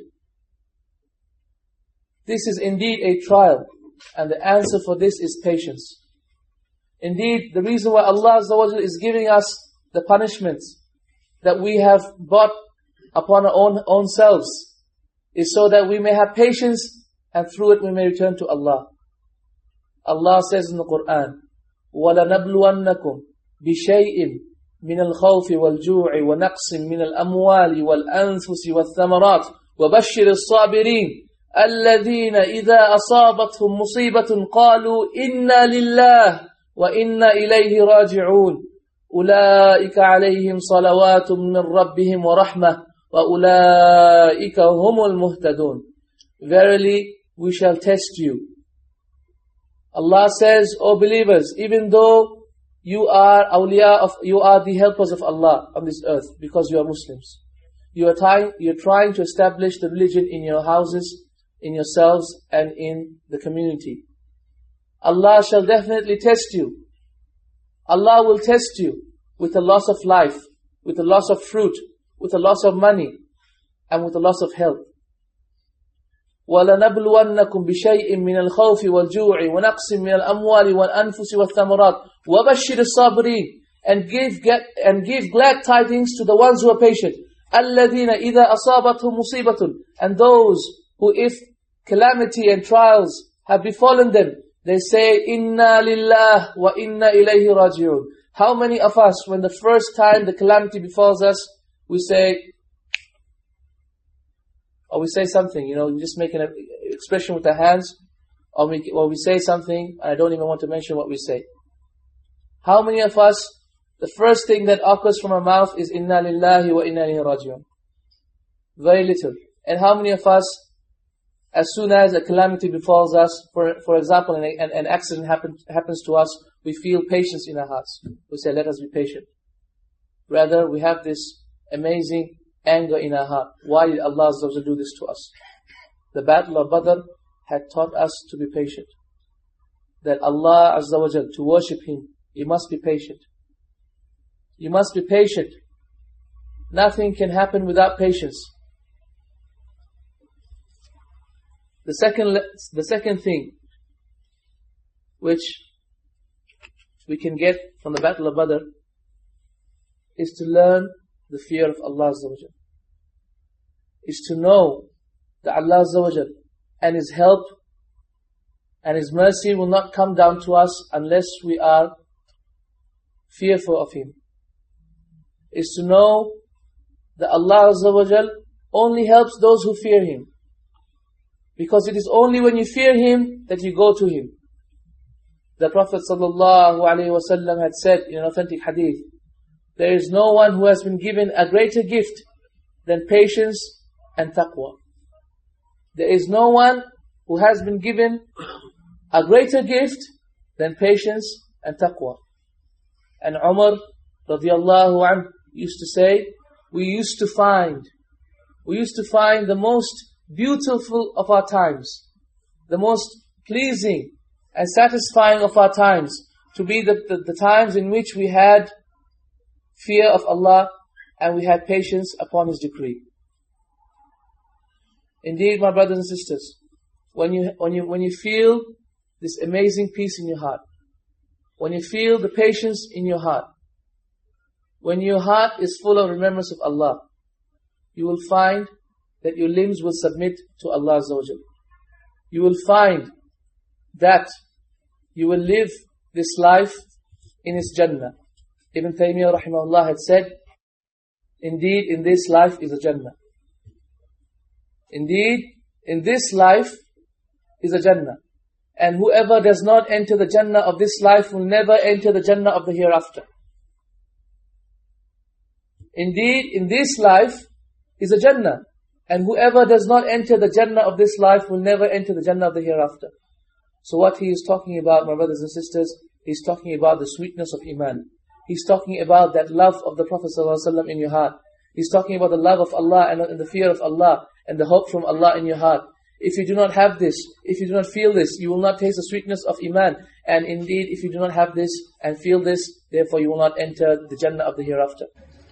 This is indeed a trial, and the answer for this is patience. Indeed, the reason why Allah Azza wa Jalla is giving us the punishments that we have brought upon our own, own selves is so that we may have patience, and through it we may return to Allah. Allah says in the Quran, وَلَنَبْلُوَنَّكُمْ بِشَيْءٍ مِنَ الْخَوْفِ وَالْجُوعِ وَنَقْصٍ مِنَ الْأَمْوَالِ وَالْأَنفُسِ وَالثَّمَرَاتِ وَبَشِّرِ الصَّابِرِينَ الَّذِينَ إِذَا أَصَابَتْهُمْ مُصِيبَةٌ قَالُوا إِنَّا لِلَّهِ وَإِنَّا إِلَيْهِ رَاجِعُونَ أُولَئِكَ عَلَيْهِمْ صَلَوَاتٌ مِّن رَّبِّهِمْ وَرَحْمَةٌ وَأُولَئِكَ هُمُ الْمُهْتَدُونَ. Verily, we shall test you. Allah says, O believers, even though you are awliya of, you are the helpers of Allah on this earth because you are Muslims. You are trying, you are trying to establish the religion in your houses, in yourselves, and in the community. Allah shall definitely test you. Allah will test you with the loss of life, with the loss of fruit, with the loss of money, and with the loss of health. وَلَنَبْلُوَنَّكُمْ بِشَيْءٍ مِّنَ الْخَوْفِ وَالْجُوعِ وَنَقْصٍ مِّنَ الْأَمْوَالِ وَالْأَنفُسِ وَالثَّمَرَاتِ وَبَشِّرِ الصَّابِرِينَ, and give get, and give glad tidings to the ones who are patient. الَّذِينَ إِذَا أَصَابَتْهُمْ مُصِيبَةٌ, and those who, if calamity and trials have befallen them, they say, إِنَّا لِلَّهِ وَإِنَّا إِلَيْهِ رَاجِعُونَ. How many of us, when the first time the calamity befalls us, we say, or we say something, you know, we just make an expression with our hands, or we, or we say something, and I don't even want to mention what we say. How many of us, the first thing that occurs from our mouth is Inna lillahi wa inna ilayhi raji'un? Very little. And how many of us, as soon as a calamity befalls us, for for example, an, an, an accident happen, happens to us, we feel patience in our hearts. We say, let us be patient. Rather, we have this amazing anger in our heart. Why did Allah Azza wa Jalla do this to us? The battle of Badr had taught us to be patient. That Allah Azza wa Jalla, to worship Him, you must be patient. You must be patient. Nothing can happen without patience. The second, the second thing which we can get from the battle of Badr is to learn the fear of Allah Azza wa Jalla. Is to know that Allah Azza wa Jalla and His help and His mercy will not come down to us unless we are fearful of Him. Is to know that Allah Azza wa Jalla only helps those who fear Him. Because it is only when you fear Him that you go to Him. The Prophet sallallahu alaihi wasallam had said in an authentic hadith, there is no one who has been given a greater gift than patience and taqwa. There is no one who has been given a greater gift than patience and taqwa. And Umar radiallahu anhu used to say, we used to find, we used to find the most beautiful of our times, the most pleasing and satisfying of our times, to be the, the, the times in which we had fear of Allah and we had patience upon His decree. Indeed, my brothers and sisters, when you when you when you feel this amazing peace in your heart, when you feel the patience in your heart, when your heart is full of remembrance of Allah, you will find that your limbs will submit to Allah Azza wa Jalla. You will find that you will live this life in His Jannah. Ibn Taymiyyah rahimahullah had said, indeed in this life is a Jannah. Indeed, in this life is a Jannah. And whoever does not enter the Jannah of this life will never enter the Jannah of the hereafter. Indeed, in this life is a Jannah. And whoever does not enter the Jannah of this life will never enter the Jannah of the hereafter. So what he is talking about, my brothers and sisters, he's talking about the sweetness of Iman. He's talking about that love of the Prophet ﷺ in your heart. He's talking about the love of Allah and the fear of Allah and the hope from Allah in your heart. If you do not have this, if you do not feel this, you will not taste the sweetness of Iman. And indeed, if you do not have this and feel this, therefore you will not enter the Jannah of the hereafter.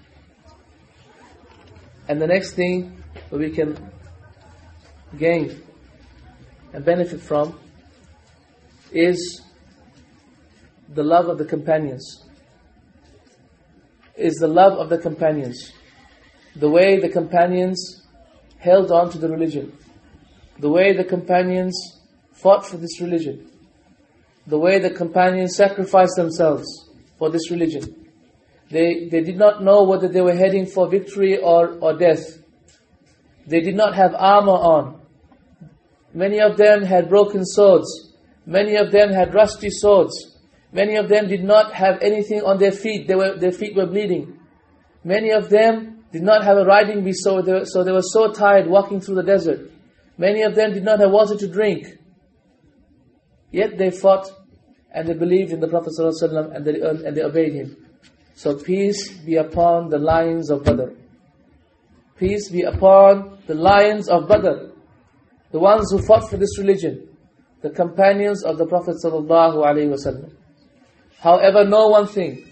And the next thing that we can gain and benefit from is the love of the companions. Is the love of the companions. The way the companions held on to the religion. The way the companions fought for this religion. The way the companions sacrificed themselves for this religion. They, they did not know whether they were heading for victory or, or death. They did not have armor on. Many of them had broken swords. Many of them had rusty swords. Many of them did not have anything on their feet. They were, their feet were bleeding. Many of them did not have a riding beast, so they, were, so they were so tired walking through the desert. Many of them did not have water to drink. Yet they fought and they believed in the Prophet ﷺ and they, and they obeyed him. So peace be upon the lions of Badr. Peace be upon the lions of Badr. The ones who fought for this religion. The companions of the Prophet ﷺ. However, know one thing.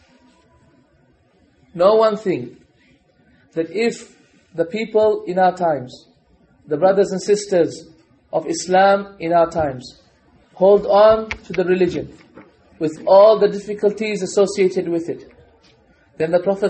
Know one thing. That if the people in our times, the brothers and sisters of Islam in our times, hold on to the religion with all the difficulties associated with it, then the Prophet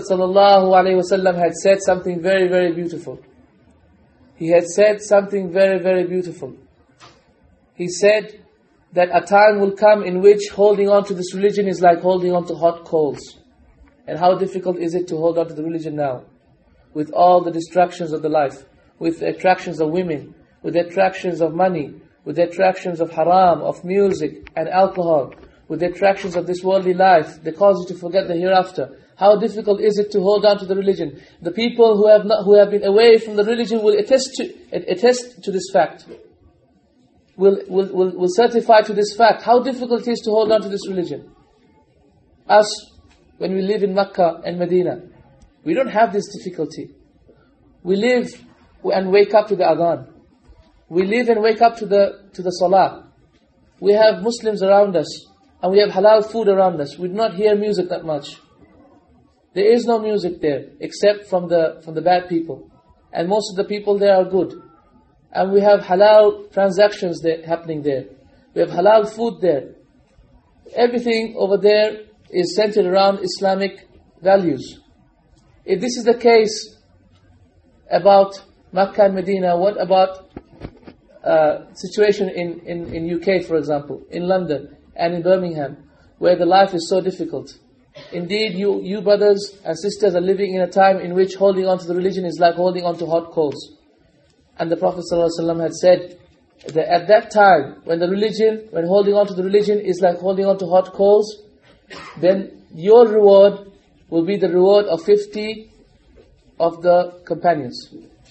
ﷺ had said something very, very beautiful. He had said something very, very beautiful. He said that a time will come in which holding on to this religion is like holding on to hot coals. And how difficult is it to hold on to the religion now? With all the distractions of the life, with the attractions of women, with the attractions of money, with the attractions of haram, of music and alcohol, with the attractions of this worldly life, they cause you to forget the hereafter. How difficult is it to hold on to the religion? The people who have not, who have been away from the religion will attest to attest to this fact. Will will will will certify to this fact how difficult it is to hold on to this religion. Us, when we live in Mecca and Medina, we don't have this difficulty. We live and wake up to the adhan. We live and wake up to the to the salah. We have Muslims around us, and we have halal food around us. We do not hear music that much. There is no music there, except from the from the bad people. And most of the people there are good. And we have halal transactions there, happening there. We have halal food there. Everything over there is centered around Islamic values. If this is the case about Makkah and Medina, what about uh, situation in, in, in U K, for example, in London and in Birmingham, where the life is so difficult? Indeed, you, you brothers and sisters are living in a time in which holding on to the religion is like holding on to hot coals. And the Prophet ﷺ had said that at that time, when the religion, when holding on to the religion is like holding on to hot coals, then your reward will be the reward of fifty of the companions.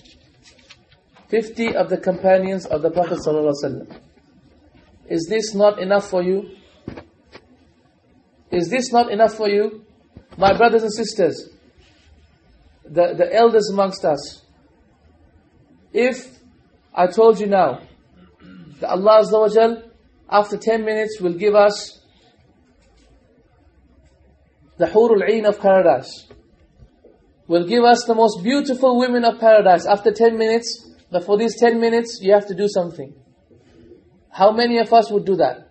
fifty of the companions of the Prophet ﷺ. Is this not enough for you? Is this not enough for you? My brothers and sisters, the, the elders amongst us, if I told you now that Allah Azza wa Jal, after ten minutes, will give us the Hurul Ain of paradise, will give us the most beautiful women of paradise after ten minutes, but for these ten minutes, you have to do something. How many of us would do that?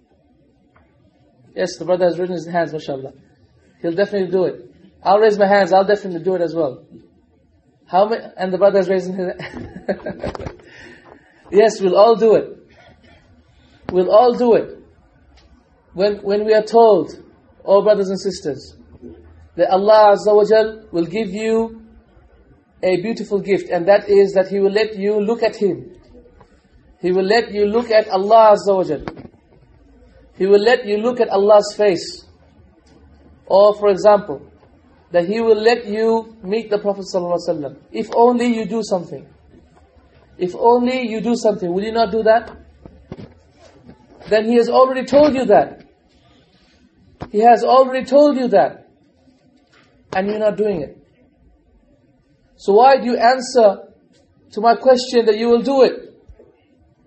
Yes, the brother has raised his hands, mashallah. He'll definitely do it. I'll raise my hands, I'll definitely do it as well. How many? And the brother is raising his hand. Yes, we'll all do it. We'll all do it. When when we are told, oh brothers and sisters, that Allah Azza wa Jal will give you a beautiful gift, and that is that He will let you look at Him. He will let you look at Allah Azza wa Jal. He will let you look at Allah's face. Or for example, that He will let you meet the Prophet ﷺ. If only you do something. If only you do something. Will you not do that? Then He has already told you that. He has already told you that. And you're not doing it. So why do you answer to my question that you will do it?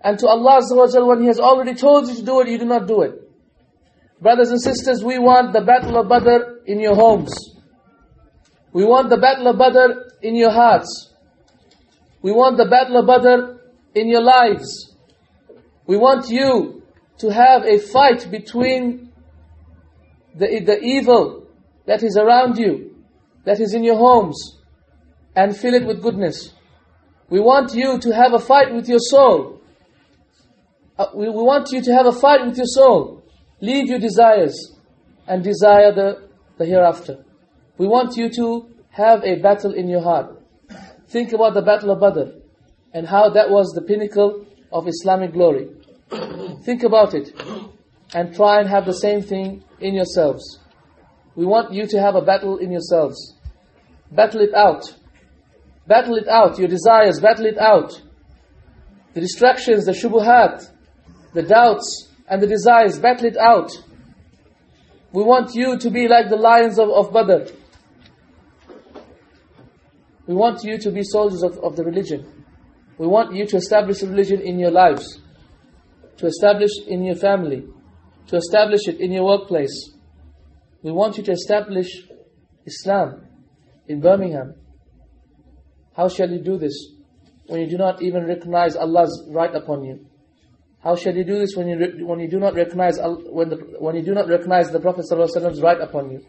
And to Allah Azza wa Jal, when He has already told you to do it, you do not do it. Brothers and sisters, we want the battle of Badr in your homes. We want the battle of Badr in your hearts. We want the battle of Badr in your lives. We want you to have a fight between the, the evil that is around you, that is in your homes, and fill it with goodness. We want you to have a fight with your soul. Uh, we, we want you to have a fight with your soul. Leave your desires and desire the, the hereafter. We want you to have a battle in your heart. Think about the Battle of Badr and how that was the pinnacle of Islamic glory. Think about it and try and have the same thing in yourselves. We want you to have a battle in yourselves. Battle it out. Battle it out. Your desires, battle it out. The distractions, the shubuhat, the doubts, and the desires, battle it out. We want you to be like the lions of, of Badr. We want you to be soldiers of, of the religion. We want you to establish the religion in your lives, to establish in your family, to establish it in your workplace. We want you to establish Islam in Birmingham. How shall you do this when you do not even recognize Allah's right upon you? How shall you do this when you re- when you do not recognize when the when you do not recognize the Prophet ﷺ's right upon you?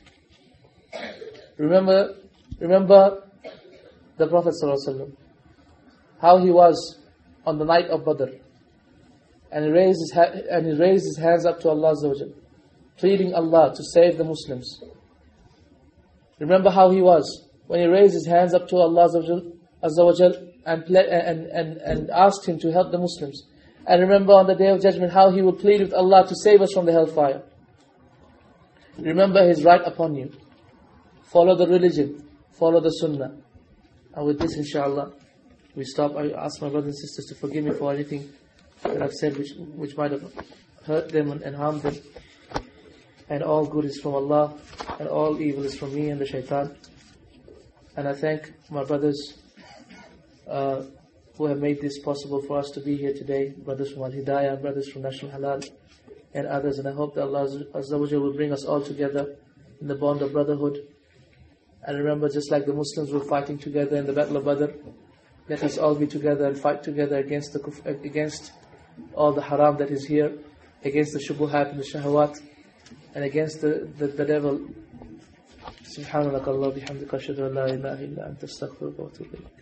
Remember, remember the Prophet ﷺ, how he was on the night of Badr, and he raised his ha- and he raised his hands up to Allah Azza wa Jal, pleading Allah to save the Muslims. Remember how he was when he raised his hands up to Allah Azza wa Jal and, ple- and and and asked Him to help the Muslims. And remember on the Day of Judgment how he will plead with Allah to save us from the hellfire. Remember his right upon you. Follow the religion. Follow the sunnah. And with this, inshallah, we stop. I ask my brothers and sisters to forgive me for anything that I've said which which might have hurt them and, and harmed them. And all good is from Allah, and all evil is from me and the shaitan. And I thank my brothers uh, who have made this possible for us to be here today, brothers from Al-Hidayah, brothers from National Halal, and others. And I hope that Allah Azza wa Jal will bring us all together in the bond of brotherhood. And remember, just like the Muslims were fighting together in the Battle of Badr, let us all be together and fight together against the kuf- against all the haram that is here, against the shubuhat and the shahawat, and against the, the, the devil. Subhanallah, Allah bihamdika, ashhadu an la ilaha illa anta, astaghfiruka wa atubu ilayk.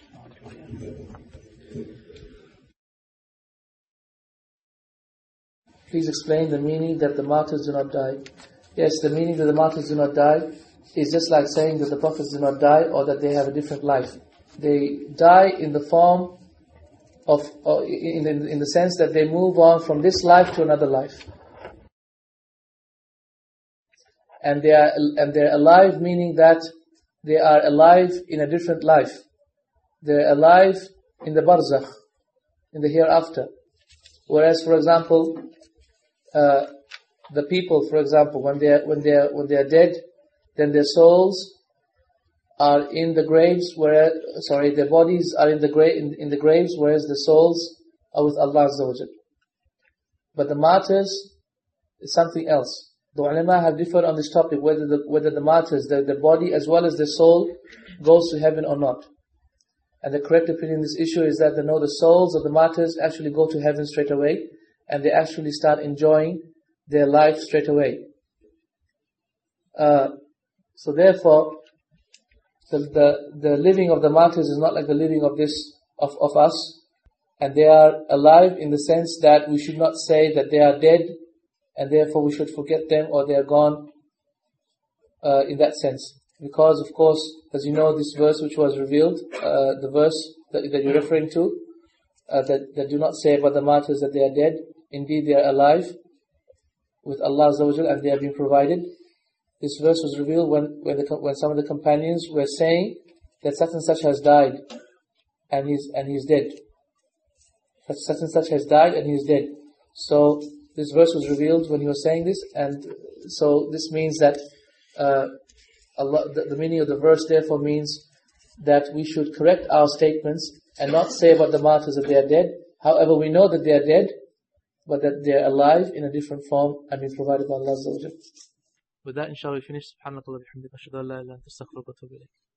Please explain the meaning that the martyrs do not die. Yes, the meaning that the martyrs do not die is just like saying that the prophets do not die or that they have a different life. They die in the form of, or in, in, in the sense that they move on from this life to another life. And they are and they're alive, meaning that they are alive in a different life. They're alive in the barzakh, in the hereafter. Whereas, for example, uh, the people, for example, when they are, when they are, when they are dead, then their souls are in the graves, where sorry, their bodies are in the grave in, in the graves, whereas the souls are with Allah Azza wa Jal. But the martyrs is something else. The ulama have differed on this topic, whether the whether the martyrs, the, the body as well as the soul, goes to heaven or not. And the correct opinion in this issue is that the, no, the souls of the martyrs actually go to heaven straight away, and they actually start enjoying their life straight away. Uh, so therefore, the, the the living of the martyrs is not like the living of this of, of us, and they are alive in the sense that we should not say that they are dead, and therefore we should forget them or they are gone. Uh, in that sense. Because, of course, as you know, this verse which was revealed, uh, the verse that, that you're referring to, uh, that, that do not say about the martyrs that they are dead. Indeed, they are alive with Allah Azza wa Jal, and they have been provided. This verse was revealed when when, the, when some of the companions were saying that such and such has died, and he's and he's dead. Such, such and such has died, and he's dead. So this verse was revealed when he was saying this, and so this means that. Uh, Allah, the, the meaning of the verse therefore means that we should correct our statements and not say about the martyrs that they are dead, However, we know that they are dead, but that they are alive in a different form and be provided by Allah Azza wa Jalla. With that, inshallah, we finish. Subhanakallah bihamdika, ashhadu an la ilaha illa anta, astaghfiruka wa atubu ilayk.